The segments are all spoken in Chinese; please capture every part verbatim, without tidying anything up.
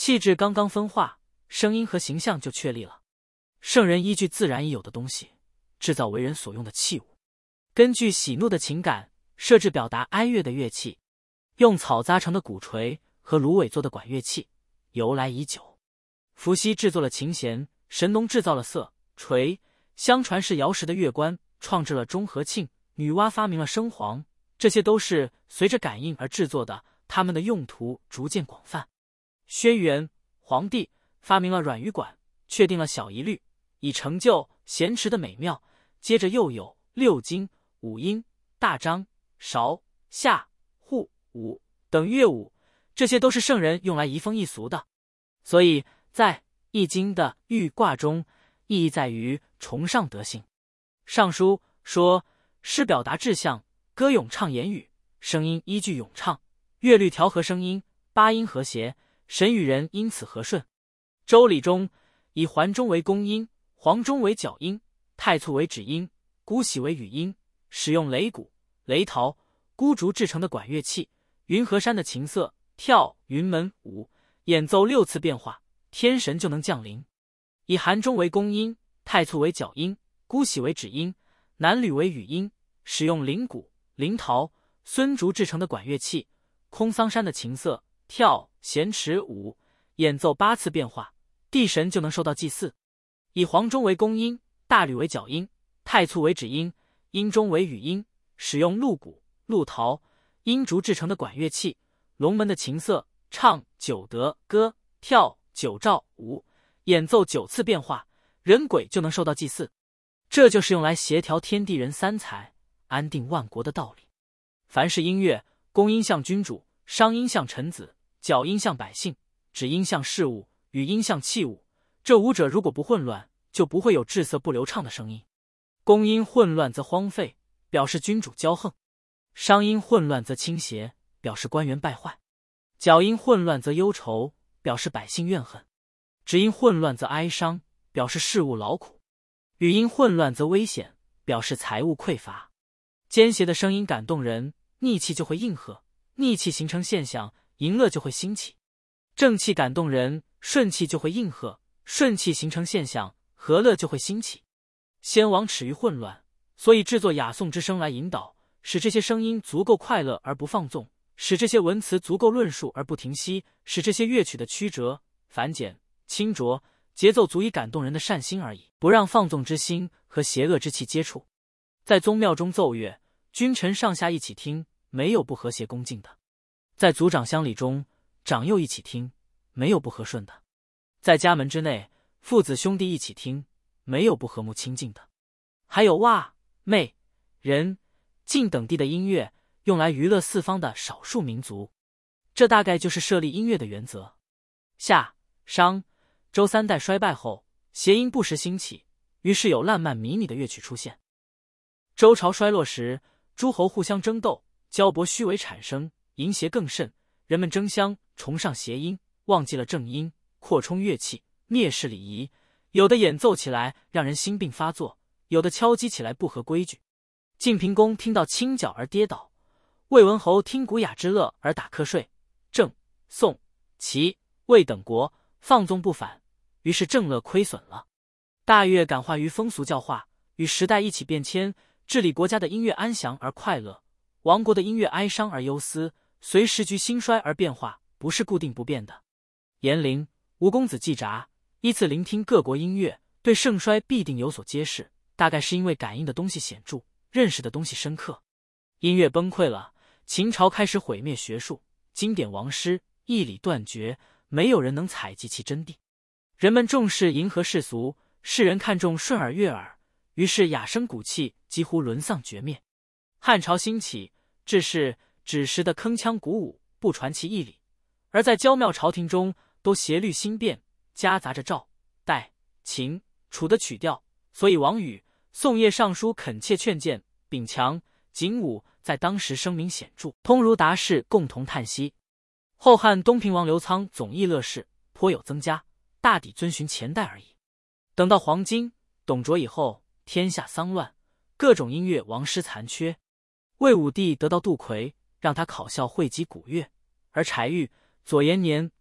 气质刚刚分化，声音和形象就确立了。圣人依据自然已有的东西，制造为人所用的器物，根据喜怒的情感，设置表达哀乐的乐器。用草扎成的鼓槌和芦苇做的管乐器，由来已久。伏羲制作了琴弦，神农制造了瑟、锤，相传是尧时的乐官创制了钟和磬，女娲发明了笙簧，这些都是随着感应而制作的，它们的用途逐渐广泛。轩辕黄帝发明了阮鱼管，确定了小仪律，以成就弦持的美妙。接着又有六经、五音、大章、韶、夏、户、舞等乐舞，这些都是圣人用来移风易俗的。所以在《易经》的豫卦中，意义在于崇尚德性。尚书说，诗表达志向，歌咏唱言语，声音依据咏唱，乐律调和声音，八音和谐，神与人因此和顺。周礼中以环中为公音，黄钟为角音，太簇为止音，姑息为语音，使用擂鼓、擂陶、孤竹制成的管乐器，云和山的琴瑟，跳云门舞，演奏六次变化，天神就能降临。以韩钟为公音，太簇为角音，姑息为止音，南吕为语音，使用铃鼓、铃陶、孙竹制成的管乐器，空桑山的琴瑟，跳弦持舞，演奏八次变化，地神就能受到祭祀。以黄钟为公音，大吕为角音，太簇为止音，阴钟为语音，使用鹿鼓、鹿陶、阴竹制成的管乐器，龙门的琴瑟，唱九德歌，跳九照舞，演奏九次变化，人鬼就能受到祭祀。这就是用来协调天地人三才，安定万国的道理。凡是音乐，公音像君主，商音像臣子，角音像百姓，指音像事物，语音像器物。这五者如果不混乱，就不会有滞涩不流畅的声音。公音混乱则荒废，表示君主骄横；商音混乱则倾斜，表示官员败坏；角音混乱则忧愁，表示百姓怨恨；指音混乱则哀伤，表示事务劳苦；语音混乱则危险，表示财物匮乏。奸邪的声音感动人，逆气就会应和，逆气形成现象，淫乐就会兴起；正气感动人，顺气就会应和，顺气形成现象，和乐就会兴起。先王耻于混乱，所以制作雅颂之声来引导，使这些声音足够快乐而不放纵，使这些文词足够论述而不停息，使这些乐曲的曲折、繁简、清浊、节奏足以感动人的善心而已，不让放纵之心和邪恶之气接触。在宗庙中奏乐，君臣上下一起听，没有不和谐恭敬的；在族长乡里中，长幼一起听，没有不和顺的；在家门之内，父子兄弟一起听，没有不和睦亲近的。还有蛙、妹、人、晋等地的音乐，用来娱乐四方的少数民族。这大概就是设立音乐的原则。夏、商、周三代衰败后，谐音不时兴起，于是有烂漫迷你的乐曲出现。周朝衰落时，诸侯互相争斗，交伯虚伪产生，淫邪更甚，人们争相崇尚谐音，忘记了正音，扩充乐器，蔑视礼仪，有的演奏起来让人心病发作，有的敲击起来不合规矩。晋平公听到清角而跌倒，魏文侯听古雅之乐而打瞌睡，郑、宋、齐、魏等国放纵不反，于是政乐亏损了。大乐感化于风俗教化，与时代一起变迁，治理国家的音乐安详而快乐，亡国的音乐哀伤而忧思，随时局兴衰而变化，不是固定不变的。颜陵、吴公子季札依次聆听各国音乐，对盛衰必定有所揭示，大概是因为感应的东西显著，认识的东西深刻。音乐崩溃了，秦朝开始毁灭学术，经典亡失，义理断绝，没有人能采集其真谛。人们重视迎合世俗，世人看重顺耳悦耳，于是雅声鼓气几乎沦丧绝灭。汉朝兴起，致是只识的铿锵鼓舞，不传其义理，而在娇妙朝廷中都邪律新变，夹杂着赵、代、秦、楚的曲调，所以王宇、宋叶尚书恳切劝谏，秉强、景武在当时声名显著，通儒达士共同叹息。后汉东平王刘仓总议乐事，颇有增加，大抵遵循前代而已。等到黄巾、董卓以后，天下丧乱，各种音乐亡失残缺。魏武帝得到杜奎，让他考效汇集古乐，而柴玉、左延年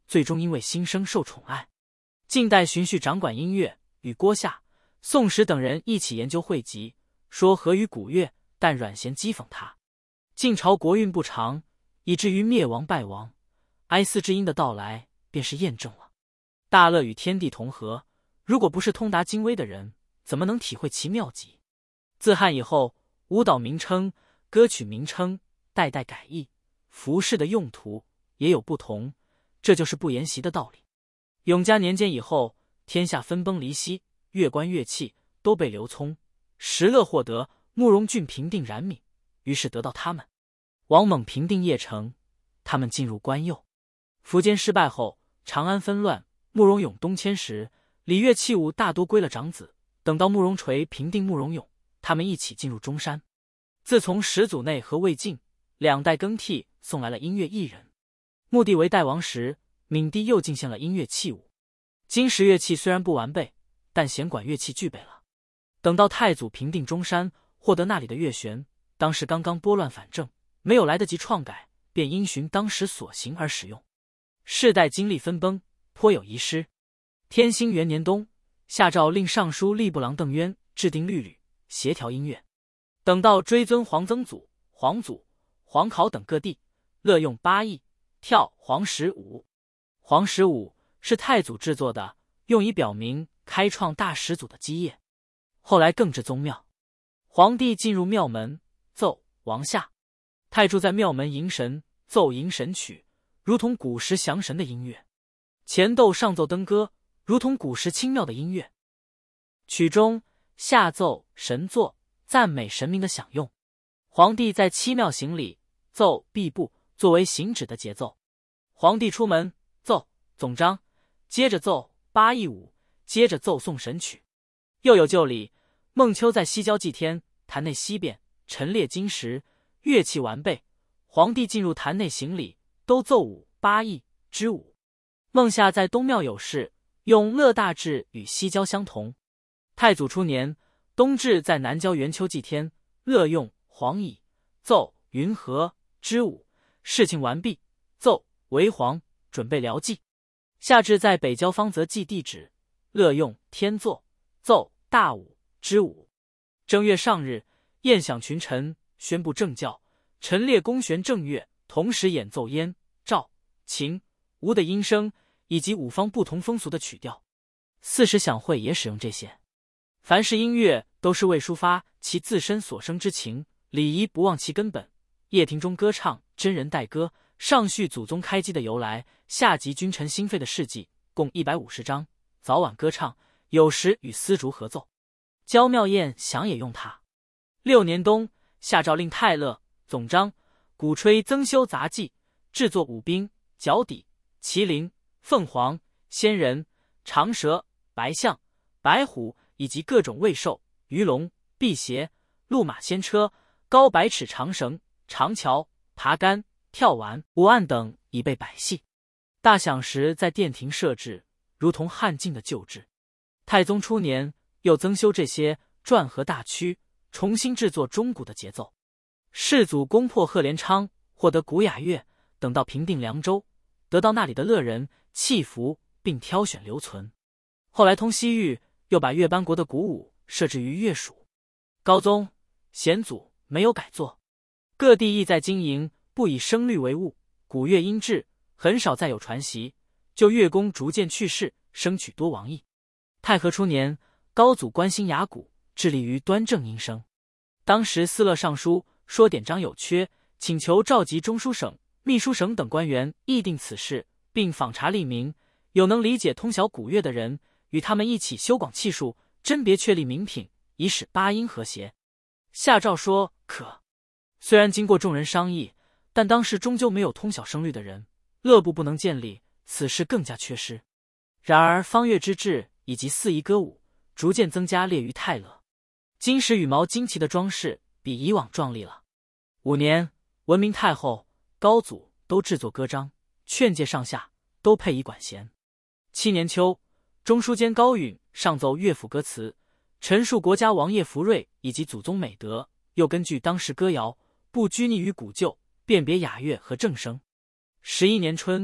最终因为新生受宠爱。晋代荀绪掌管音乐，与郭夏、宋史等人一起研究汇集，说合于古乐，但阮咸讥讽他。晋朝国运不长，以至于灭亡败亡，哀思之音的到来便是验证了。大乐与天地同和，如果不是通达经微的人，怎么能体会其妙极？自汉以后，舞蹈名称、歌曲名称代代改易，服饰的用途也有不同，这就是不沿袭的道理。永嘉年间以后，天下分崩离析，乐官乐器都被刘聪、石勒获得，慕容俊平定冉闵，于是得到他们。王猛平定邺城，他们进入关右。苻坚失败后，长安纷乱，慕容永东迁时，礼乐器物大多归了长子。等到慕容垂平定慕容永，他们一起进入中山。自从始祖内和魏晋两代更替，送来了音乐艺人。穆帝为代王时，闵帝又进献了音乐器物。金石乐器虽然不完备，但弦管乐器具备了。等到太祖平定中山，获得那里的乐弦，当时刚刚拨乱反正，没有来得及创改，便因循当时所行而使用。世代经历分崩，颇有遗失。天兴元年冬，下诏令尚书吏部郎邓渊制定律吕，协调音乐。等到追尊皇曾祖、皇祖、皇考等各地，乐用八佾，跳黄石舞。黄石舞是太祖制作的，用以表明开创大始祖的基业。后来更置宗庙，皇帝进入庙门，奏王下；太柱在庙门迎神，奏迎神曲，如同古时降神的音乐。前奏上奏登歌，如同古时清庙的音乐。曲中下奏神作，赞美神明的享用。皇帝在七庙行礼，奏毕步，作为行止的节奏。皇帝出门，奏总章，接着奏八佾舞，接着奏颂神曲。又有旧礼，孟秋在西郊祭天，坛内西遍，陈列金石，乐器完备，皇帝进入坛内行礼，都奏舞八佾之舞。孟夏在东庙有事，用乐大制与西郊相同。太祖初年，东至在南郊元丘祭天，乐用黄乙，奏云和之舞。事情完毕，奏为皇，准备疗祭。夏至在北郊方泽祭地址，乐用天作，奏大舞之舞。正月上日，宴享群臣，宣布政教，陈列弓弦正乐，同时演奏燕、赵、秦、吴的音声，以及五方不同风俗的曲调。四时享会也使用这些。凡是音乐都是为抒发其自身所生之情，礼仪不忘其根本。掖庭中歌唱，真人代歌，上叙祖宗开基的由来，下集君臣心肺的事迹，共一百五十章。早晚歌唱，有时与丝竹合奏。郊庙宴享也用它。六年冬，下诏令泰勒总章鼓吹增修杂技，制作舞兵、角牴、麒麟、凤凰、仙人、长蛇、白象、白虎以及各种卫兽、鱼龙、辟邪、鹿马仙车、高百尺长绳、长桥、爬杆、跳丸、舞案等，以备百戏。大享时在殿庭设置，如同汉晋的旧制。太宗初年，又增修这些篆和大曲，重新制作钟鼓的节奏。世祖攻破贺连昌，获得古雅乐，等到平定凉州，得到那里的乐人弃服，并挑选留存。后来通西域，又把乐班国的鼓舞设置于乐署。高宗、显祖没有改作，各地意在经营，不以声律为务，鼓乐音质很少再有传习，就乐工逐渐去世，声曲多亡佚。太和初年，高祖关心雅鼓，致力于端正音声。当时司乐尚书说典章有缺，请求召集中书省、秘书省等官员议定此事，并访查吏民，有能理解通晓鼓乐的人，与他们一起修广器数，甄别确立名品，以使八音和谐。下诏说可。虽然经过众人商议，但当时终究没有通晓声律的人，乐部不能建立，此事更加缺失。然而方乐之制以及四夷歌舞逐渐增加，列于泰勒。金石羽毛旌旗的装饰比以往壮丽了。五年，文明太后、高祖都制作歌章，劝诫上下都配以管弦。七年秋，中书监高允上奏乐府歌词，陈述国家王爷福瑞以及祖宗美德，又根据当时歌谣，不拘泥于古旧，辨别雅乐和正声。十一年春，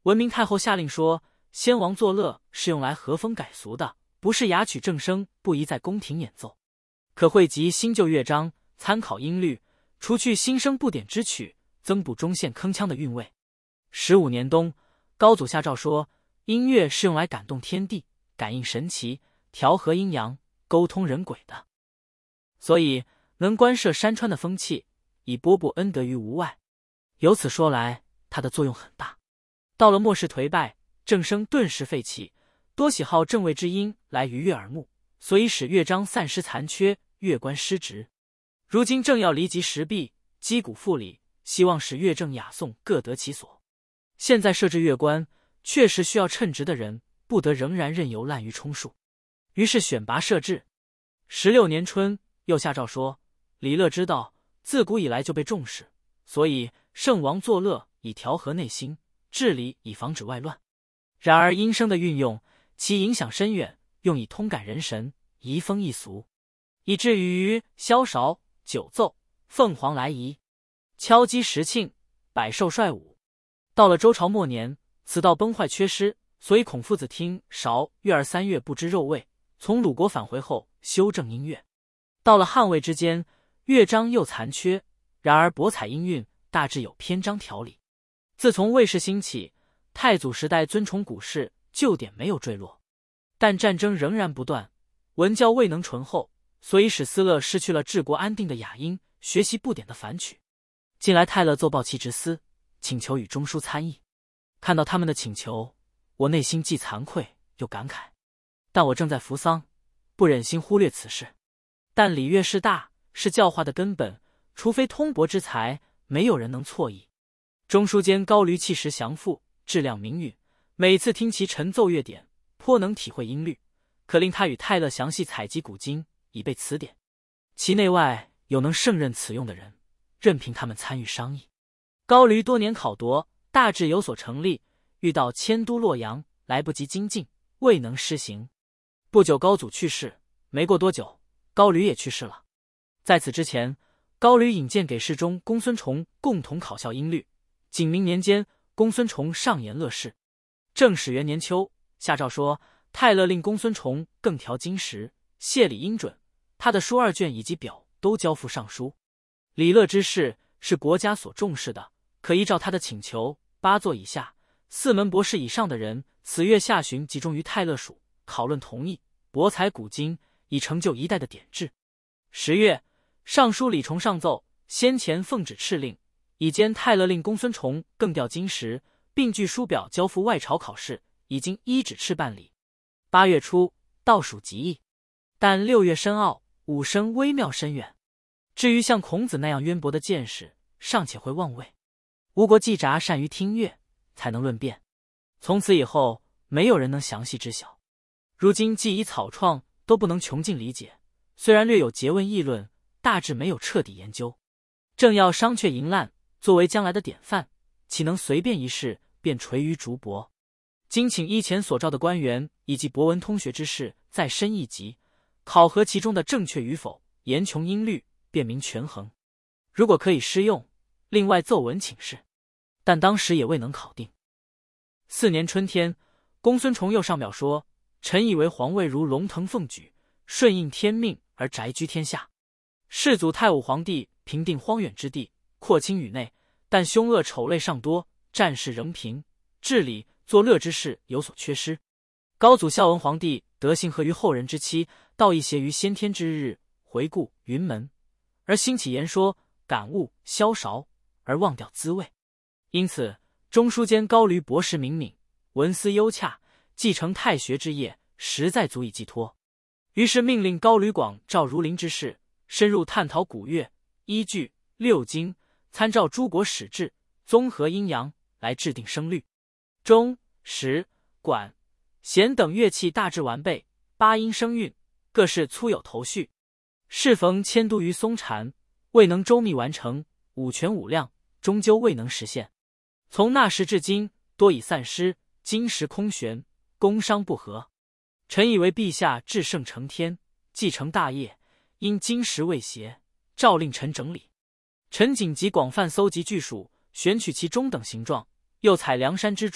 闻明太后下令说，先王作乐是用来和风改俗的，不是雅曲正声，不宜在宫廷演奏。可汇集新旧乐章，参考音律，除去新生不点之曲，增补中线铿锵的韵味。十五年冬，高祖下诏说，音乐是用来感动天地，感应神奇，调和阴阳，沟通人鬼的，所以能观摄山川的风气，以播布恩德于无外。由此说来，它的作用很大。到了末世颓败，正声顿时废弃，多喜好正位之音来愉悦耳目，所以使乐章散失残缺，乐官失职。如今正要离极石壁，击鼓复礼，希望使乐正雅颂各得其所。现在设置乐官，确实需要称职的人，不得仍然任由滥竽充数。于是选拔设置。十六年春，又下诏说，礼乐之道自古以来就被重视，所以圣王作乐以调和内心，治理以防止外乱。然而音声的运用，其影响深远，用以通感人神，移风易俗，以至于箫韶、九奏、凤凰来仪、敲击石磬、百兽率舞。到了周朝末年，此道崩坏缺失，所以孔夫子听韶乐二三月不知肉味，从鲁国返回后修正音乐。到了汉魏之间，乐章又残缺，然而博采音韵，大致有篇章条理。自从魏氏兴起，太祖时代尊崇古事，旧典没有坠落，但战争仍然不断，文教未能醇厚，所以使司乐失去了治国安定的雅音，学习不典的繁曲。近来泰勒奏报其职司，请求与中书参议。看到他们的请求，我内心既惭愧又感慨，但我正在扶丧，不忍心忽略此事。但礼乐事大，是教化的根本，除非通博之才，没有人能错译。中书监高驴气势详复，质量明允，每次听其陈奏乐典，颇能体会音律，可令他与泰勒详细采集古今，以备词典。其内外有能胜任此用的人，任凭他们参与商议。高驴多年考夺，大致有所成立，遇到迁都洛阳，来不及精进，未能施行。不久高祖去世，没过多久，高驴也去世了。在此之前，高驴引荐给侍中公孙崇共同考校音律。景明年间，公孙崇上言乐事。正始元年秋，下诏说，泰勒令公孙崇更调金石，谢礼应准，他的书二卷以及表都交付尚书。礼乐之事是国家所重视的，可依照他的请求，八座以下、四门博士以上的人，此月下旬集中于泰勒署，讨论同意，博采古今，以成就一代的典制。十月，尚书李崇上奏，先前奉旨敕令，以兼泰勒令公孙崇更调金石，并据书表交付外朝考试，已经依旨敕办理。八月初，倒数极易，但六月深奥，五声微妙深远。至于像孔子那样渊博的见识，尚且会望位。吴国季札善于听乐，才能论辩。从此以后，没有人能详细知晓。如今既以草创，都不能穷尽理解，虽然略有诘问议论，大致没有彻底研究。正要商榷淫滥，作为将来的典范，岂能随便一事便垂于竹帛？今请依前所召的官员以及博文通学之士再深一级，考核其中的正确与否，严穷音律，辨明权衡。如果可以施用，另外奏文请示，但当时也未能考定。四年春天，公孙崇又上表说，臣以为皇位如龙腾凤举，顺应天命而宅居天下。世祖太武皇帝平定荒远之地，扩清宇内，但凶恶丑类尚多，战事仍频，治理作乐之事有所缺失。高祖孝文皇帝德行合于后人之期，道义协于先天之日，回顾云门，而兴起言说，感悟萧韶，而忘掉滋味。因此中书监高驴博识敏敏，文思优洽，继承太学之业，实在足以寄托。于是命令高驴广照儒林之事，深入探讨古乐，依据六经，参照诸国史志，综合阴阳，来制定声律。钟、石、管、弦等乐器大致完备，八音声韵各是粗有头绪。适逢迁都于松禅，未能周密完成，五权五量终究未能实现。从那时至今，多已散失，金石空悬，工商不和。臣以为陛下至圣承天，继承大业，因金石未协，诏令臣整理。臣紧急广泛搜集具属，选取其中等形状，又采梁山之竹，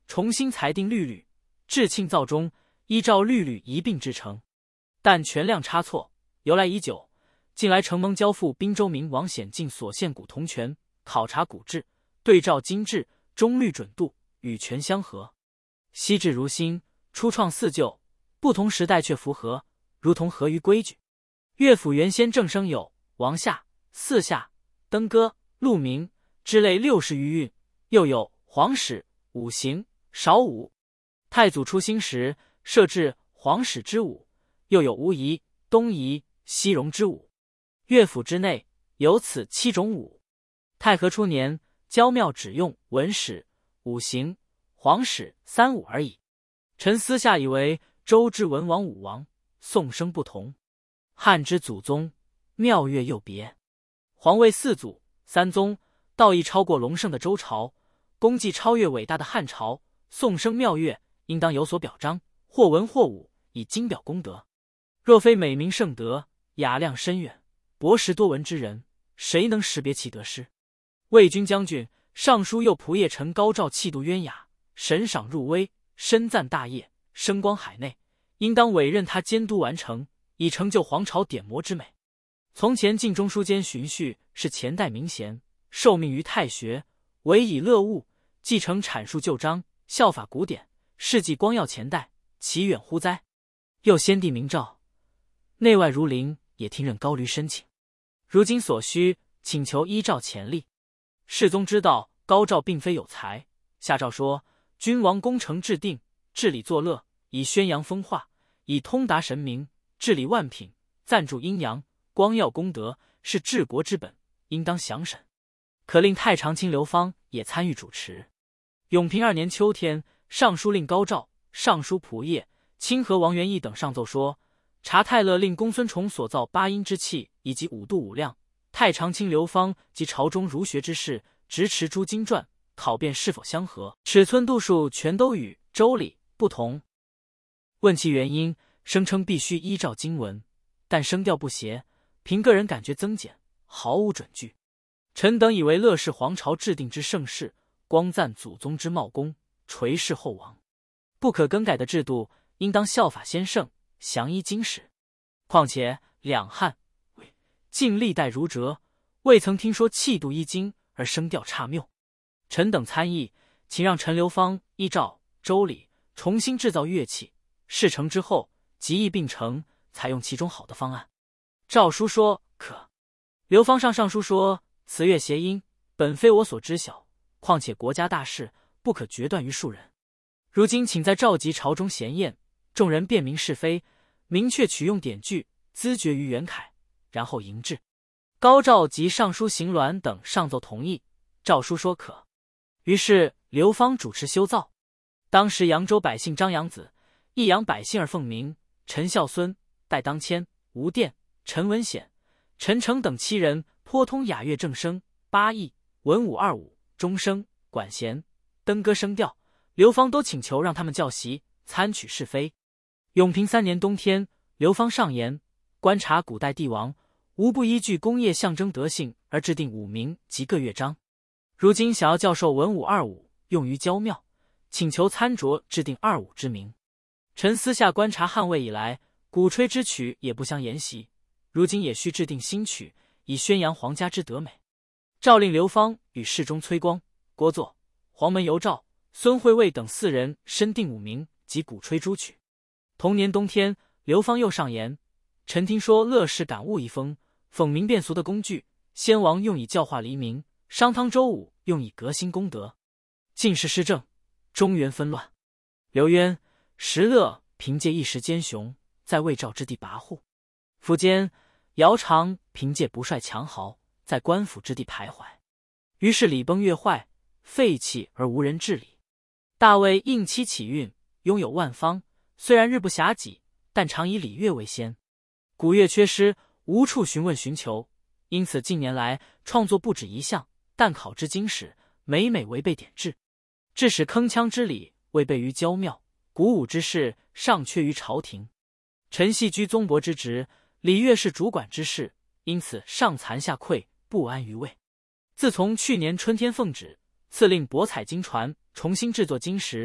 重新裁定律律，至庆造中，依照律律一并制成。但权量差错，由来已久。近来承蒙交付滨州明王显进所献古铜权，考察古制，对照今制，中律准度，与权相合。昔制如新，初创似旧，不同时代却符合，如同合于规矩。乐府原先正声有王下、四下、登歌、鹿鸣之类六十余韵，又有皇史、五行、少武。太祖初兴时设置皇史之舞，又有吴仪、东夷、西戎之舞。乐府之内有此七种舞。太和初年，焦庙只用文史、五行、皇史三舞而已。臣私下以为周之文王、武王，颂声不同；汉之祖宗，庙乐又别。皇位四祖、三宗，道义超过隆盛的周朝，功绩超越伟大的汉朝，颂声庙乐应当有所表彰，或文或武，以经表功德。若非美名盛德，雅量深远，博识多闻之人，谁能识别其得失？魏军将军、尚书右仆射陈高照气度渊雅，神赏入微，深赞大业，声光海内，应当委任他监督完成，以成就皇朝典谟之美。从前晋中书监荀绪是前代名贤，受命于太学，委以乐务，继承阐述旧章，效法古典，事迹光耀前代，其远乎哉？又先帝明诏，内外儒林也听任高驴申请。如今所需，请求依照前例。世宗知道高照并非有才，下诏说：君王功成制定，治理作乐，以宣扬风化，以通达神明，治理万品，赞助阴阳，光耀功德，是治国之本，应当详审。可令太常卿刘芳也参与主持。永平二年秋天，尚书令高照、尚书仆射、清河王元义等上奏说，察太勒令公孙崇所造八音之器以及五度五量，太常卿刘芳及朝中儒学之士直持诸经传，考辨是否相合，尺寸度数全都与周礼不同。问其原因，声称必须依照经文，但声调不协，凭个人感觉增减，毫无准据。臣等以为乐是皇朝制定之盛事，光赞祖宗之茂功，垂视后王，不可更改的制度，应当效法先圣，详依经史。况且两汉、魏、晋历代儒哲，未曾听说气度一经而声调差谬。臣等参议，请让陈留方依照周礼重新制造乐器，事成之后，即议并成，采用其中好的方案。诏书说可。刘方上上书说，此乐谐音，本非我所知晓，况且国家大事，不可决断于庶人。如今请再召集朝中闲宴，众人辨明是非，明确取用典据，咨决于元凯，然后营制。高照及尚书邢鸾等上奏同意，诏书说可。于是刘芳主持修造。当时扬州百姓张扬子、益阳百姓而奉名，陈孝孙、戴当谦、吴殿、陈文显、陈诚等七人颇通雅乐正声、八佾、文武二舞、钟声、管弦、登歌声调。刘芳都请求让他们教习参取是非。永平三年冬天，刘芳上言，观察古代帝王，无不依据功业象征德性而制定舞名及各乐章。如今想要教授文武二舞，用于焦庙，请求参酌制定二舞之名。臣私下观察汉魏以来，鼓吹之曲也不相沿袭，如今也需制定新曲，以宣扬皇家之德美。诏令刘芳与侍中崔光、郭作、黄门游照、孙惠卫等四人申定舞名及鼓吹诸曲。同年冬天，刘芳又上言，臣听说乐氏感悟一风，讽民变俗的工具，先王用以教化黎民，商汤周武用以革新功德，晋室施政，中原纷乱。刘渊、石勒凭借一时奸雄，在魏赵之地跋扈；苻坚、姚常凭借不率强豪，在官府之地徘徊。于是礼崩乐坏，废弃而无人治理。大魏应期起运，拥有万方，虽然日不暇己，但常以礼乐为先。古乐缺失，无处询问寻求，因此近年来创作不止一项，但考之经史，每每违背典制，致使铿锵之礼未备于焦庙，鼓舞之事尚缺于朝廷。臣系居宗伯之职，礼乐是主管之事，因此上惭下愧，不安于位。自从去年春天奉旨，赐令博采经传，重新制作经时，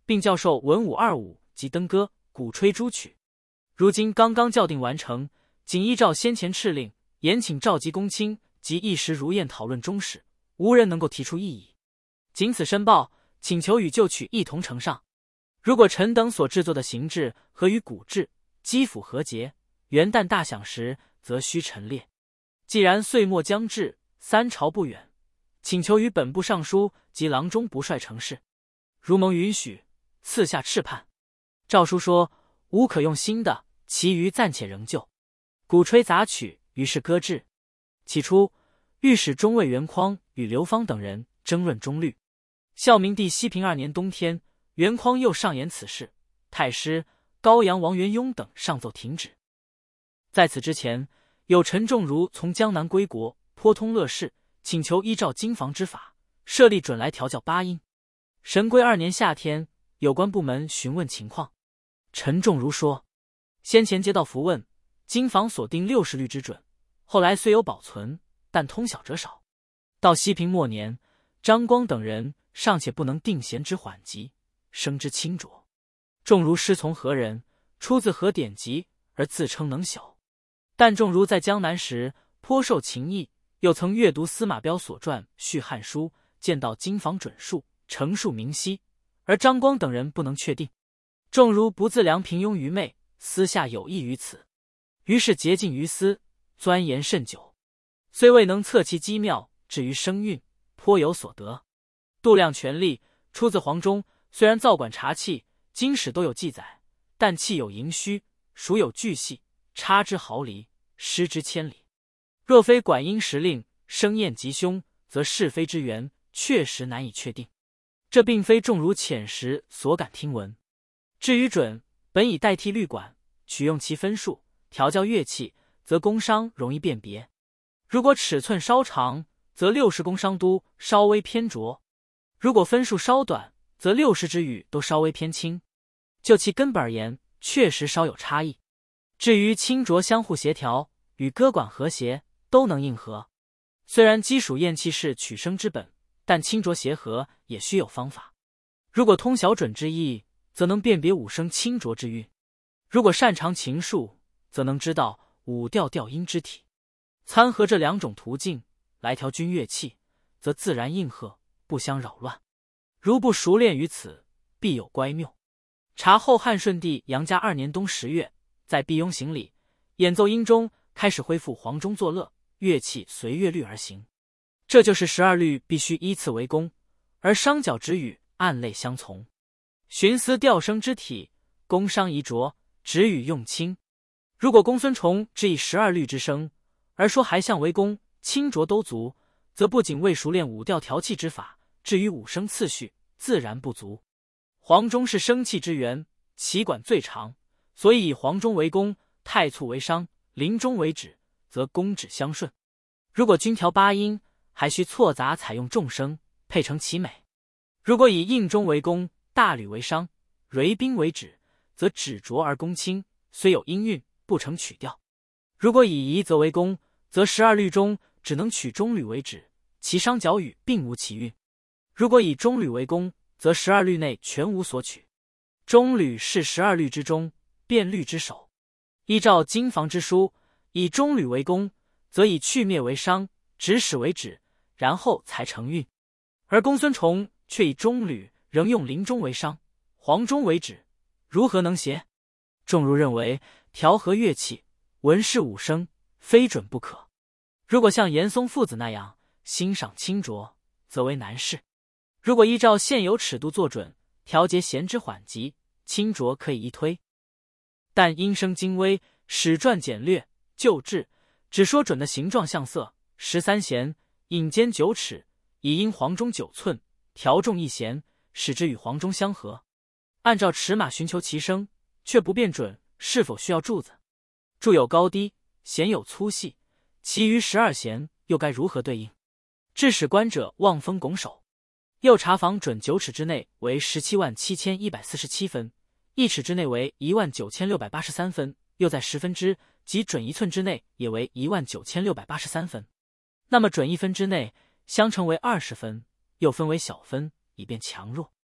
并教授文武二武及登歌、鼓吹诸曲。如今刚刚校订完成，仅依照先前敕令，严请召集公卿及议时如宴讨论终始，无人能够提出异议。仅此申报，请求与旧曲一同呈上。如果臣等所制作的行制合于古制，基辅和节，元旦大享时，则须陈列。既然岁末将至，三朝不远，请求于本部尚书及郎中不率成事。如蒙允许，赐下敕判。诏书说，无可用新的，其余暂且仍旧。鼓吹杂曲于是搁置。起初，御史中尉袁匡与刘芳等人争论中律。孝明帝熙平二年冬天，袁匡又上言此事，太师高阳王元雍等上奏停止。在此之前，有陈仲儒从江南归国，颇通乐事，请求依照经房之法，设立准来调教八音。神归二年夏天，有关部门询问情况，陈仲儒说：先前接到符问，经房所定六十律之准，后来虽有保存，但通晓者少。到熙平末年，张光等人尚且不能定弦之缓急，声之清浊。仲儒师从何人，出自何典籍，而自称能晓？但仲儒在江南时颇受情谊，又曾阅读司马彪所传《续汉书》，见到经房准数，成数明晰，而张光等人不能确定。仲儒不自量平庸愚昧，私下有意于此，于是竭尽于私，钻研甚久，虽未能测其机妙，至于声韵，颇有所得。度量权力出自黄忠，虽然造管察器，经史都有记载，但器有盈虚，孰有巨细，差之毫厘，失之千里。若非管音时令，声验吉凶，则是非之源确实难以确定。这并非仲儒浅识所感听闻。至于准，本以代替律管，取用其分数，调教乐器，则工商容易辨别。如果尺寸稍长，则六十工商都稍微偏浊；如果分数稍短，则六十之语都稍微偏轻。就其根本而言，确实稍有差异。至于清浊相互协调，与歌管和谐，都能应和。虽然基础验器是取声之本，但清浊协和也须有方法。如果通晓准之意，则能辨别五声清浊之韵；如果擅长琴术，则能知道五调调音之体。参合这两种途径来调均乐器，则自然应和，不相扰乱。如不熟练于此，必有乖谬。查后汉顺帝杨家二年冬十月，在毕雍行礼，演奏音中开始恢复黄钟作乐，乐器随乐律而行。这就是十二律必须依次为功，而商角止语按类相从。寻思调声之体，宫商宜浊，止语用清。如果公孙崇只以十二律之声，而说还相为功，清浊都足，则不仅未熟练五调调器之法，至于五声次序，自然不足。黄钟是声器之源，其管最长，所以以黄钟为功，太簇为商，临钟为止，则功止相顺。如果均调八音，还需错杂采用众声，配成其美。如果以应钟为功，大吕为商，蕤宾为止，则止浊而功轻，虽有音韵，不成曲调。如果以夷则为功，则十二律中只能取中吕为止，其商角语并无其韵。如果以中吕为功，则十二律内全无所取。中吕是十二律之中，变律之首。依照经房之书，以中吕为功，则以去灭为商，止始为止，然后才成韵。而公孙崇却以中吕仍用临钟为商，黄钟为止，如何能协？仲儒认为，调和乐器，文饰五声，非准不可。如果像严嵩父子那样欣赏清浊，则为难事。如果依照现有尺度做准，调节弦之缓急，清浊可以一推。但音声精微，史传简略，旧制只说准的形状相色，十三弦，引间九尺，以音黄钟九寸，调重一弦，使之与黄钟相合。按照尺码寻求其声，却不辨准是否需要柱子。柱有高低，弦有粗细，其余十二弦又该如何对应？致使观者望风拱手。又查访准九尺之内为十七万七千一百四十七分，一尺之内为一万九千六百八十三分，又在十分之即准一寸之内也为一万九千六百八十三分。那么准一分之内相乘为二十分，又分为小分，以便强弱。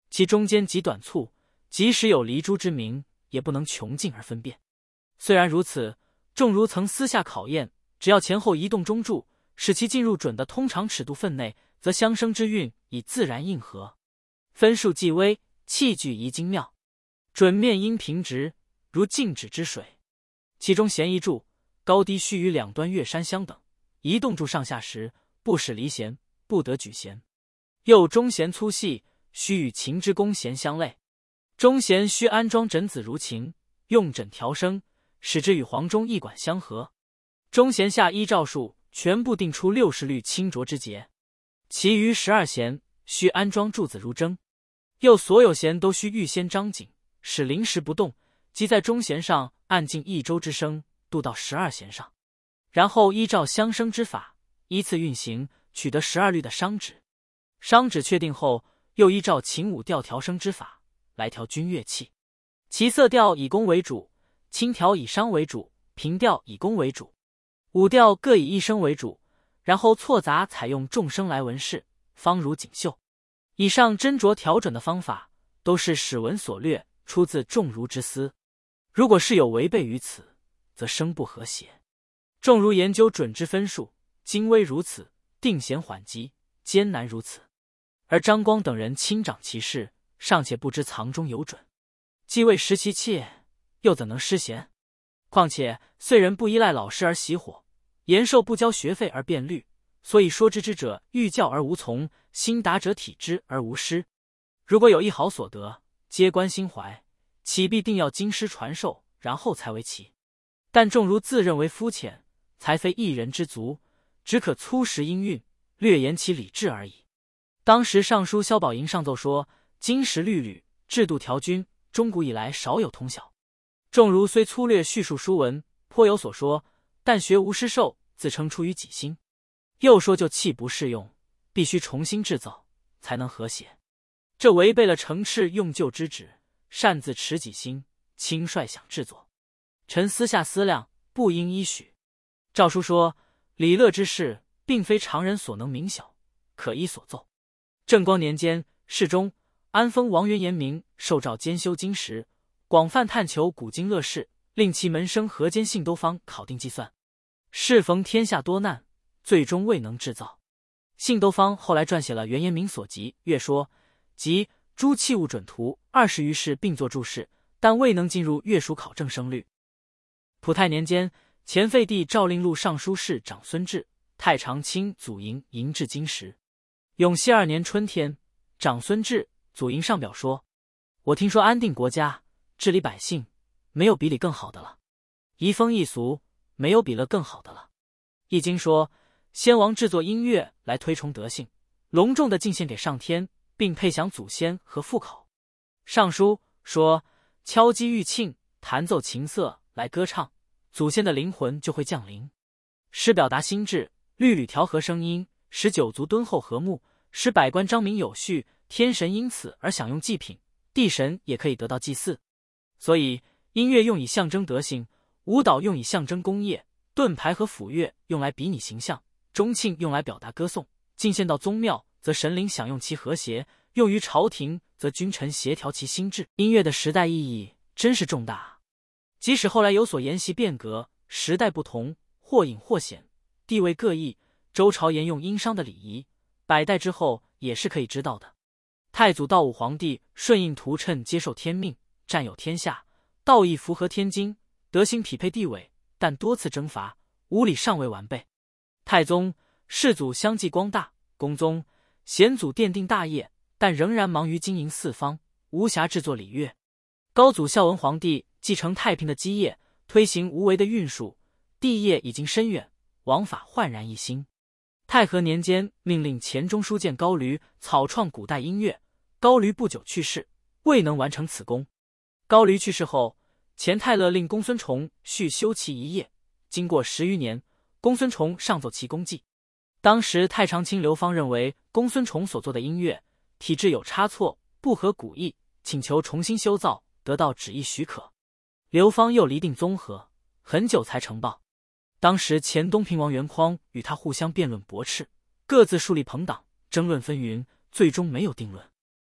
其中间极短促，即使有离珠之名，也不能穷尽而分辨。虽然如此，仲如曾私下考验，只要前后移动中柱，使其进入准的通常尺度分内，则相生之韵以自然应和。分数既微，器具宜精妙，准面应平直，如静止之水。其中弦一柱，高低须与两端月山相等，移动柱上下时，不使离弦，不得举弦。又中弦粗细，须与琴之弓弦相类。中弦须安装枕子如琴，用枕调声，使之与黄钟一管相合。中弦下依照数全部定出六十律清浊之节，其余十二弦须安装柱子如筝。又所有弦都须预先张紧，使临时不动，即在中弦上按进一周之声，度到十二弦上，然后依照相生之法依次运行，取得十二律的商指。商指确定后，又依照琴舞调调声之法来调均乐器。其色调以宫为主，轻调以商为主，平调以宫为主，五调各以一声为主，然后错杂采用众声来纹饰，方如锦绣。以上斟酌调准的方法，都是史文所略，出自仲如之思。如果是有违背于此，则声不和谐。仲如研究准之分数，精微如此，定弦缓急艰难如此，而张光等人亲掌其事，尚且不知藏中有准，既未识其切，又怎能失弦？况且岁人不依赖老师而习火，延寿不交学费而变律，所以说知之者欲教而无从，心达者体之而无失。如果有一毫所得，皆关心怀，岂必定要经师传授，然后才为奇？但仲如自认为肤浅，才非一人之足，只可粗识音韵，略言其理智而已。当时尚书萧宝莹上奏说，经时律吕制度调均，中古以来少有通晓。仲如虽粗略叙述书文，颇有所说，但学无师授，自称出于己心。又说就器不适用，必须重新制造，才能和谐。这违背了承敕用旧之旨，擅自持己心，轻率想制作。臣私下思量，不应依许。诏书说，礼乐之事，并非常人所能明晓，可依所奏。正光年间，世中安丰王元延明受诏兼修经时，广泛探求古今乐事，令其门生河间信兜方考定计算。适逢天下多难，最终未能制造。信兜方后来撰写了元延明所集《乐说》及诸器物准图二十余事，并作注释，但未能进入乐署考证声律。普泰年间，前废帝诏令录尚书事长孙志、太常卿祖营迎至京时。永熙二年春天，长孙志、祖营上表说：“我听说安定国家，治理百姓，没有比理更好的了；移风易俗，没有比了更好的了。易经说，先王制作音乐来推崇德性，隆重的敬献给上天，并配享祖先和父口。尚书说，敲击玉磬，弹奏琴瑟来歌唱，祖先的灵魂就会降临。诗表达心智，律吕调和声音，使九族敦厚和睦，使百官彰明有序，天神因此而享用祭品，地神也可以得到祭祀。所以音乐用以象征德性，舞蹈用以象征功业，盾牌和斧钺用来比拟形象，钟磬用来表达歌颂，进献到宗庙则神灵享用其和谐，用于朝廷则君臣协调其心智。音乐的时代意义真是重大。即使后来有所沿袭变革，时代不同，或隐或显，地位各异，周朝沿用殷商的礼仪，百代之后也是可以知道的。太祖道武皇帝顺应图谶，接受天命，占有天下，道义符合天经，德行匹配地位，但多次征伐，武礼尚未完备。太宗世祖相继光大，恭宗显祖奠定大业，但仍然忙于经营四方，无暇制作礼乐。高祖孝文皇帝继承太平的基业，推行无为的运输，帝业已经深远，王法焕然一新。太和年间，命令钱钟书见高驴草创古代音乐，高驴不久去世，未能完成此功。高驴去世后，钱太乐令公孙崇续修其一业，经过十余年，公孙崇上奏其功绩。当时太常卿刘芳认为公孙崇所做的音乐体制有差错，不合古意，请求重新修造，得到旨意许可。刘芳又厘定综合，很久才呈报。当时前东平王元匡与他互相辩论驳斥，各自树立朋党，争论纷纭，最终没有定论。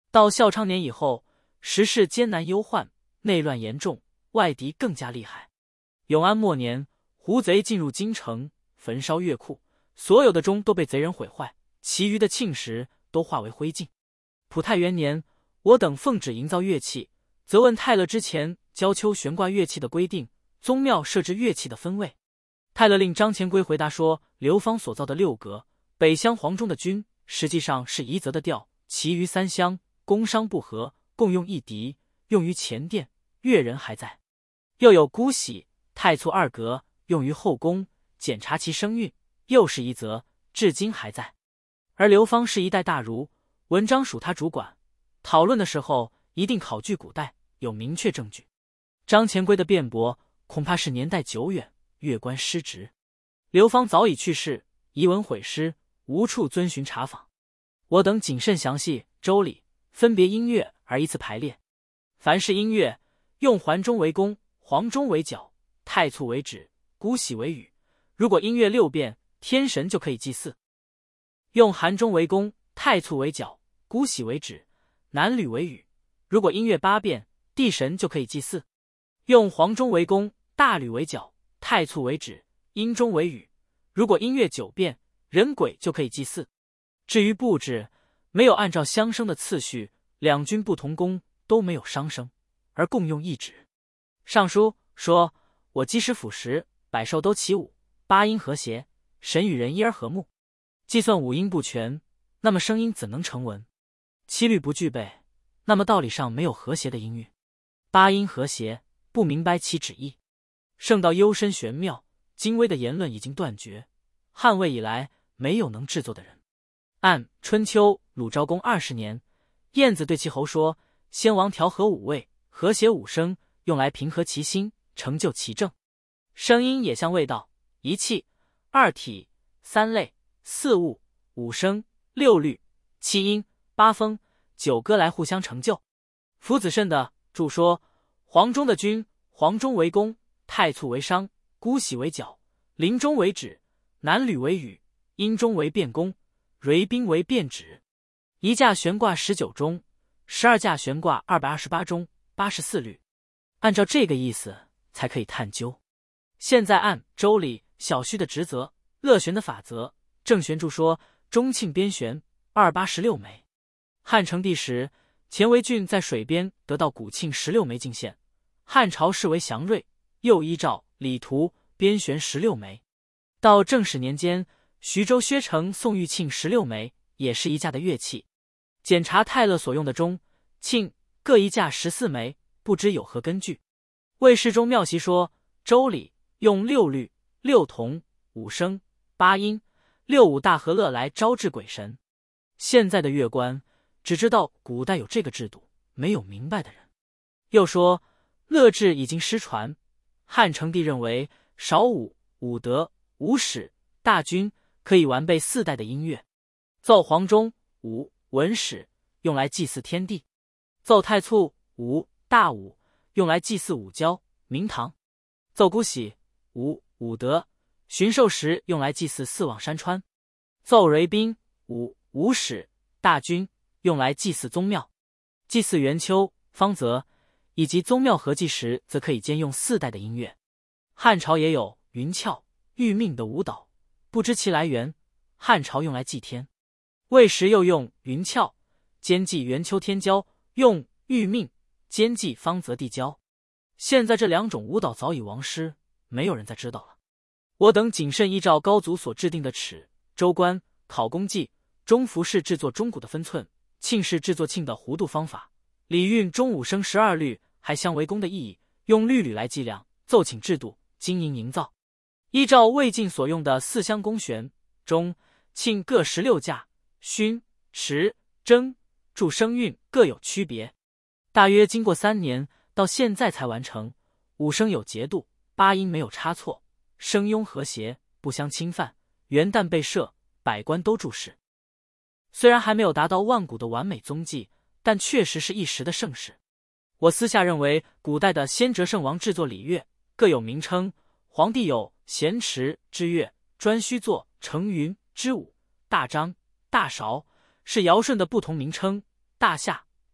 到孝昌年以后，时势艰难忧患，内乱严重，外敌更加厉害。永安末年，胡贼进入京城，焚烧乐库，所有的钟都被贼人毁坏，其余的磬石都化为灰烬。普泰元年，我等奉旨营造乐器，则问泰勒之前交丘悬挂乐器的规定，宗庙设置乐器的分位。泰勒令张前圭回答说，刘芳所造的六格北乡黄钟的军，实际上是夷则的调，其余三乡工商不合，共用一笛，用于前殿，乐人还在。又有姑喜、太簇二格，用于后宫，检查其声韵，又是夷则，至今还在。而刘芳是一代大儒，文章属他主管，讨论的时候一定考据古代，有明确证据。张前圭的辩驳恐怕是年代久远，乐官失职。刘芳早已去世，遗文毁失，无处遵循查访。我等谨慎详细，周礼分别音乐而依次排列。凡是音乐，用环钟为弓，黄钟为角，太簇为指，姑喜为羽。如果音乐六变，天神就可以祭祀。用韩钟为弓，太簇为角，姑喜为指，南吕为羽。如果音乐八变，地神就可以祭祀。用黄钟为弓，大吕为角，太簇为指，阴钟为羽。如果音乐九变，人鬼就可以祭祀。至于布置，没有按照相生的次序，两军不同宫都没有商生，而共用一旨。上书说，我积食辅食，百兽都起舞，八音和谐，神与人一而和睦。计算五音不全，那么声音怎能成文？七律不具备，那么道理上没有和谐的音韵。八音和谐，不明白其旨意。圣道幽深玄妙，精微的言论已经断绝，汉魏以来没有能制作的人。按春秋鲁昭公二十年，晏子对其侯说，先王调和五味，和谐五声，用来平和其心，成就其政。声音也像味道，一气、二体、三类、四物、五声、六律、七音、八风、九歌来互相成就。夫子慎的注说，黄钟的君，黄钟为弓，太簇为商，姑喜为角，临钟为指，南吕为羽，阴钟为变弓，蕤宾为变指。一架悬挂十九钟，十二架悬挂二百二十八钟，八十四律。按照这个意思才可以探究。现在按周礼小虚的职责，乐旋的法则，郑玄注说，钟磬边悬二八十六枚。汉成帝时，钱维俊在水边得到古磬十六枚进献，汉朝视为祥瑞，又依照礼图边悬十六枚。到正始年间，徐州薛城送玉磬十六枚，也是一架的乐器。检查泰勒所用的钟、磬各一架十四枚，不知有何根据。魏世忠妙习说，周礼用六律、六同、五声、八音、六五大和乐来招致鬼神。现在的乐官只知道古代有这个制度，没有明白的人。又说乐制已经失传，汉成帝认为少武、武德、武史、大军可以完备四代的音乐。奏黄钟、武、文史用来祭祀天地，奏太簇、武、大武用来祭祀武交、明堂，奏姑喜、武、武德、巡狩时用来祭祀四望山川，奏蕤宾、武、武史、大军用来祭祀宗庙。祭祀元丘、方泽以及宗庙合祭时，则可以兼用四代的音乐。汉朝也有云翘、玉命的舞蹈，不知其来源。汉朝用来祭天，魏时又用云翘兼祭元丘天骄，用玉命兼祭方泽地骄。现在这两种舞蹈早已亡失，没有人再知道了。我等谨慎依照高祖所制定的尺、周官、考工记、钟符式制作钟鼓的分寸，磬式制作磬的弧度方法，礼运钟五声十二律，还相为功的意义，用律吕来计量，奏请制度，经营营造。依照魏晋所用的四相弓弦、钟、磬各十六架，埙、持、征、注声韵各有区别。大约经过三年，到现在才完成。五声有节度，八音没有差错，声雍和谐，不相侵犯，元旦被设，百官都注视。虽然还没有达到万古的完美踪迹，但确实是一时的盛世。我私下认为，古代的先哲圣王制作礼乐各有名称，皇帝有咸池之乐，颛顼作承云之舞，大张、大韶是尧舜的不同名称，大夏、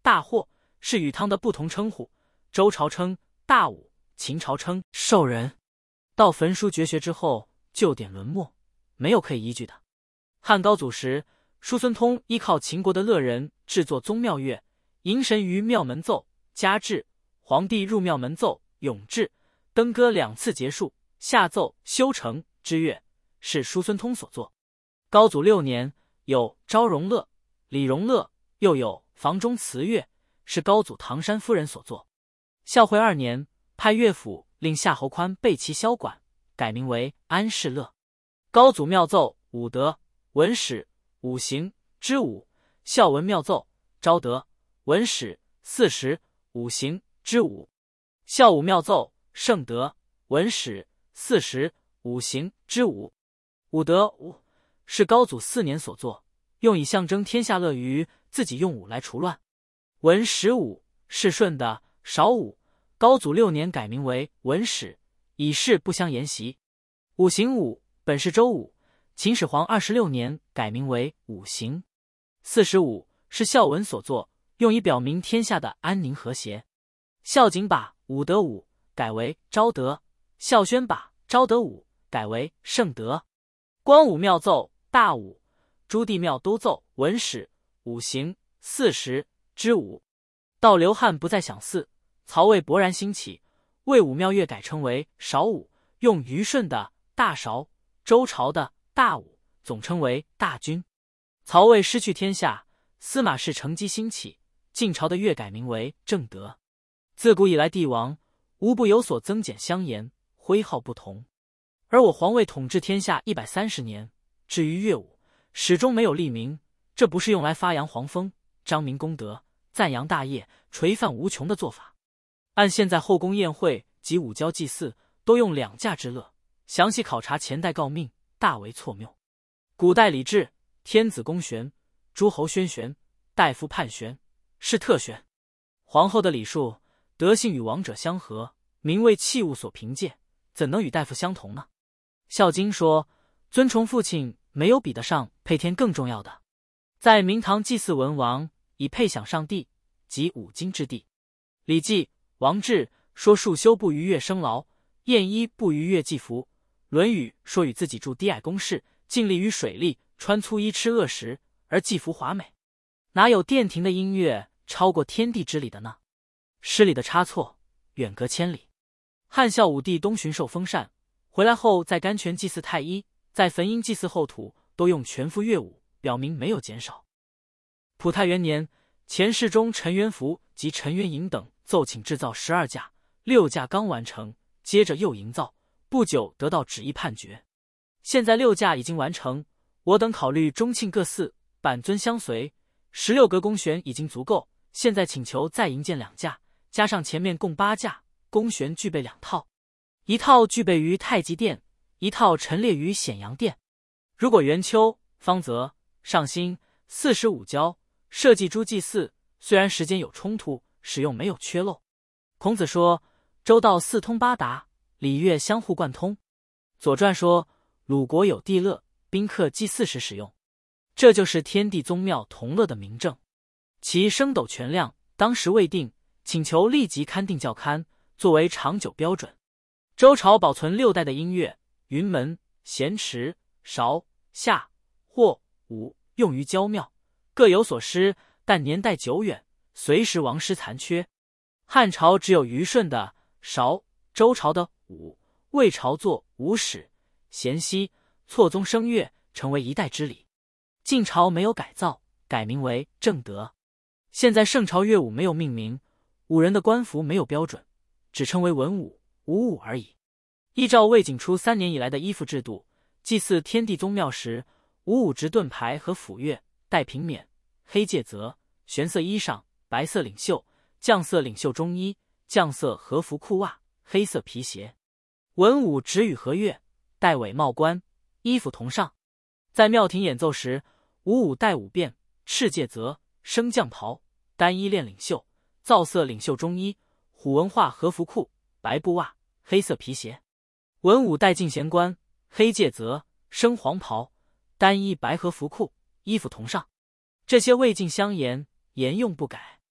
大货，是禹汤的不同称呼。周朝称大武，秦朝称兽人。到焚书绝学之后，旧典沦没，没有可以依据的。汉高祖时，叔孙通依靠秦国的乐人制作宗庙乐，迎神于庙门奏嘉制，皇帝入庙门奏永制，登歌两次结束，下奏修成之乐，是叔孙通所作。高祖六年，有昭容乐、李容乐，又有房中词乐，是高祖唐山夫人所作。孝惠二年，派乐府令夏侯宽备其箫管，改名为安世乐。高祖妙奏武德、文史、五行之武，孝文妙奏昭德、文史、四时、五行之武。孝武妙奏圣德、文史、四时、五行之武。武德武是高祖四年所作，用以象征天下乐于自己用武来除乱。文史武是舜的少武，高祖六年改名为文史，以示不相沿袭。五行武本是周武，秦始皇二十六年改名为五行。四时武是孝文所作，用以表明天下的安宁和谐。孝景把武德武改为昭德，孝宣把昭德武改为圣德。光武庙奏大武，朱棣庙都奏文史、五行、四时之武。到刘汉不再享祀，曹魏勃然兴起，魏武庙乐改称为韶武，用虞舜的大韶，周朝的大武，总称为大军。曹魏失去天下，司马氏乘机兴起，晋朝的乐改名为正德。自古以来，帝王无不有所增减相沿，徽号不同。而我皇位统治天下一百三十年，至于乐舞，始终没有立名，这不是用来发扬皇风、彰明功德、赞扬大业、垂范无穷的做法。按现在后宫宴会及武交祭祀都用两驾之乐，详细考察前代诰命，大为错谬。古代礼制，天子公旋，诸侯宣旋，大夫判旋，是特旋。皇后的礼数，德性与王者相合，名为器物所凭借，怎能与大夫相同呢？孝经说，尊崇父亲没有比得上配天更重要的。在明堂祭祀文王，以配享上帝，即五经之地。礼记王志说束修不逾越生劳，晏衣不逾越祭服。论语说与自己住低矮宫室，尽力于水利，穿粗衣吃恶食，而祭服华美。哪有殿庭的音乐超过天地之礼的呢？诗里的差错远隔千里。汉孝武帝东巡受封禅，回来后在甘泉祭祀太医，在汾阴祭祀后土，都用全副乐舞，表明没有减少。普太元年，前世中陈元福及陈元颖等奏请制造十二架，六架刚完成，接着又营造，不久得到旨意判决。现在六架已经完成，我等考虑中庆各寺，板尊相随，十六格弓弦已经足够，现在请求再营建两架，加上前面共八架，弓弦具备两套，一套具备于太极殿，一套陈列于显阳殿。如果元丘、方泽、上新、四十五交设计诸祭祀，虽然时间有冲突，使用没有缺漏。孔子说，周道四通八达，礼乐相互贯通。左传说，鲁国有地乐，宾客祭祀时使用。这就是天地宗庙同乐的明证。其升斗权量当时未定，请求立即勘定校勘，作为长久标准。周朝保存六代的音乐，云门、咸池、韶、夏、或、武用于郊庙，各有所失，但年代久远，随时王师残缺。汉朝只有虞舜的韶，周朝的武，魏朝作武史、咸熙、错宗声乐，成为一代之礼。晋朝没有改造，改名为正德。现在圣朝乐舞没有命名，武人的官服没有标准，只称为文武、武武而已。依照魏景初三年以来的衣服制度，祭祀天地宗庙时，武武执盾牌和斧钺，戴平冕、黑戒则、玄色衣裳、白色领袖、绛色领袖中衣、绛色和服裤袜、黑色皮鞋。文武执羽和乐，戴尾帽冠，衣服同上。在庙庭演奏时，武武戴五辫、赤戒则、升降袍、单衣练领袖、皂色领袖中衣、虎纹化和服裤、白布袜、黑色皮鞋。文武戴进贤冠、黑戒则、升黄袍、单衣白和服裤，衣服同上。这些魏晋相沿，沿用不改。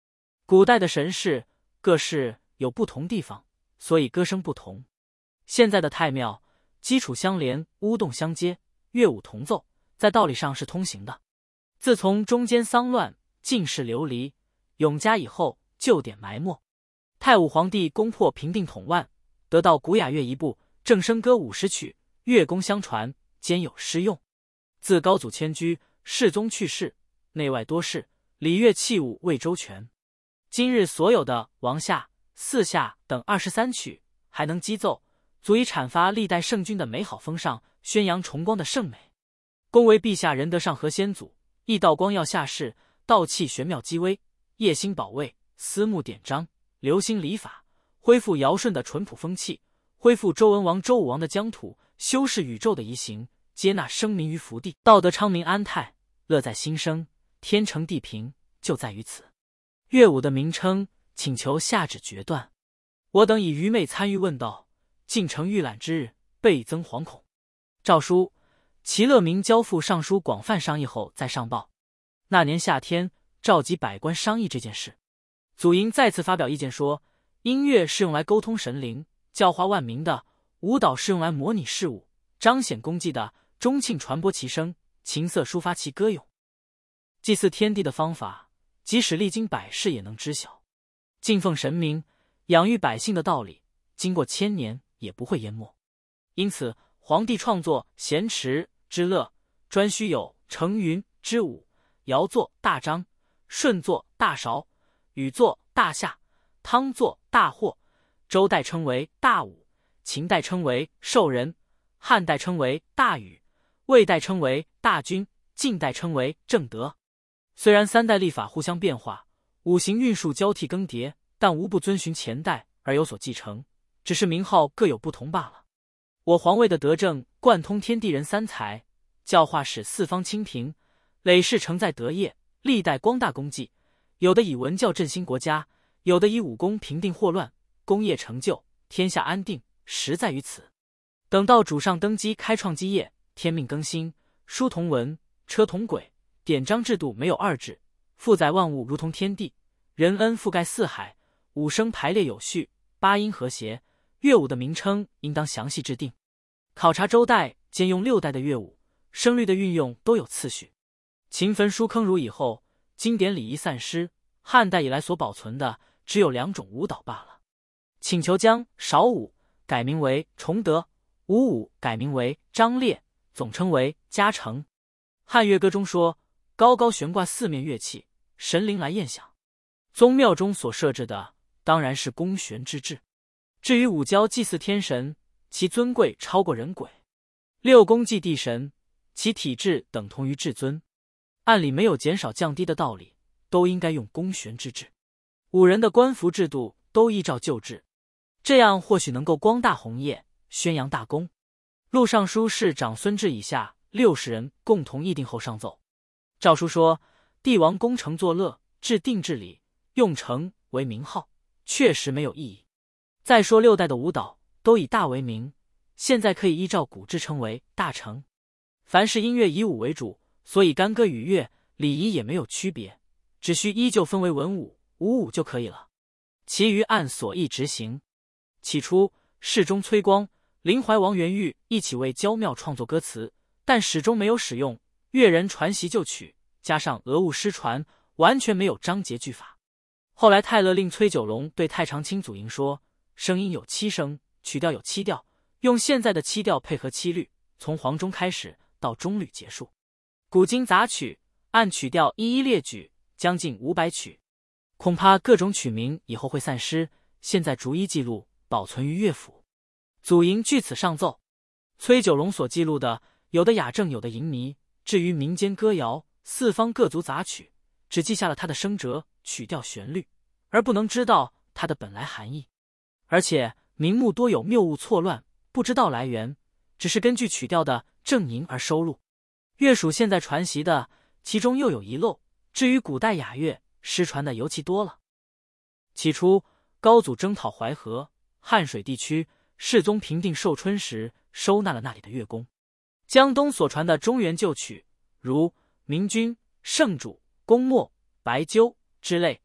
古代的神事各式有不同地方，所以歌声不同。现在的太庙基础相连，屋洞相接，乐舞同奏，在道理上是通行的。自从中间丧乱，进士流离，永嘉以后，旧典埋没。太武皇帝攻破平定统万，得到古雅乐一部，正声歌五十曲，乐功相传，兼有诗用。自高祖迁居，世宗去世，内外多事，礼乐器物未周全。今日所有的王下、四下等二十三曲还能击奏，足以阐发历代圣君的美好风尚，宣扬崇光的圣美。恭为陛下仁德上合先祖，义道光耀下世，道气玄妙积威，业兴保卫，思慕典章，流行礼法，恢复尧舜的淳朴风气，恢复周文王周武王的疆土，修饰宇宙的仪行，接纳生民于福地，道德昌明安泰，乐在心生，天成地平，就在于此。乐舞的名称，请求下旨决断。我等以愚昧参与问道，竟成预览之日，倍增惶恐。诏书：齐乐明交付尚书广泛商议后再上报。那年夏天，召集百官商议这件事。祖营再次发表意见说，音乐是用来沟通神灵、教化万民的，舞蹈是用来模拟事物、彰显功绩的，钟磬传播其声，琴瑟抒发其歌咏。祭祀天地的方法，即使历经百世也能知晓。敬奉神明、养育百姓的道理，经过千年也不会淹没。因此，皇帝创作咸池之乐，专需有承云之舞，尧作大章，舜作大韶，禹作大夏，汤作大霍，周代称为大武，秦代称为寿人，汉代称为大禹，魏代称为大均，晋代称为正德。虽然三代历法互相变化，五行运数交替更迭，但无不遵循前代而有所继承，只是名号各有不同罢了。我皇位的德政贯通天地人三才，教化使四方清平，累世承载德业，历代光大功绩，有的以文教振兴国家，有的以武功平定祸乱，功业成就，天下安定，实在于此。等到主上登基开创基业，天命更新，书同文，车同轨，典章制度没有二致，负载万物如同天地，仁恩覆盖四海，五声排列有序，八音和谐，乐舞的名称应当详细制定。考察周代兼用六代的乐舞，声律的运用都有次序。秦焚书坑儒以后，经典礼仪散失，汉代以来所保存的只有两种舞蹈罢了。请求将韶舞改名为崇德，武舞改名为张烈，总称为嘉诚。汉乐歌中说，高高悬挂四面乐器，神灵来宴享。宗庙中所设置的当然是宫悬之制。至于五郊祭祀天神，其尊贵超过人鬼；六宫祭地神，其体制等同于至尊。按理没有减少降低的道理，都应该用宫悬之制。五人的官服制度都依照旧制，这样或许能够光大宏业，宣扬大功。录尚书是长孙志以下六十人共同议定后上奏。诏书说，帝王功成作乐，制定制礼，用成为名号，确实没有意义。再说六代的舞蹈都以大为名，现在可以依照古制称为大成。凡是音乐以舞为主，所以干歌与乐礼仪也没有区别，只需依旧分为文舞、武舞就可以了。其余按所意执行。起初，世宗崔光、林怀王元玉一起为焦庙创作歌词，但始终没有使用，乐人传习旧曲，加上讹误失传，完全没有章节句法。后来泰勒令崔九龙对太常卿祖营说，声音有七声，曲调有七调，用现在的七调配合七律，从黄钟开始到中律结束。古今杂曲按曲调一一列举，将近五百曲，恐怕各种曲名以后会散失，现在逐一记录，保存于乐府。祖营据此上奏。崔九龙所记录的，有的雅正，有的淫靡，至于民间歌谣、四方各族杂曲，只记下了它的声折、曲调、旋律，而不能知道它的本来含义。而且名目多有谬误错乱，不知道来源，只是根据曲调的正吟而收录。乐属现在传习的，其中又有遗漏，至于古代雅乐，失传的尤其多了。起初高祖征讨淮河、汉水地区，世宗平定寿春时，收纳了那里的乐工。江东所传的中原旧曲，如明君、圣主、公莫、白鸠之类，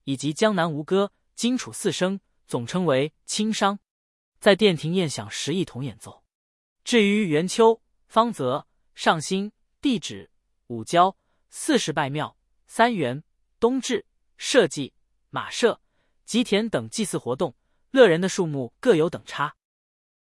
以及江南吴歌、荆楚四声，总称为清商。在殿庭宴享时一同演奏。至于元丘、方泽、上新、地址、五郊、四十拜庙、三元、冬至、社稷、马社、吉田等祭祀活动，乐人的数目各有等差。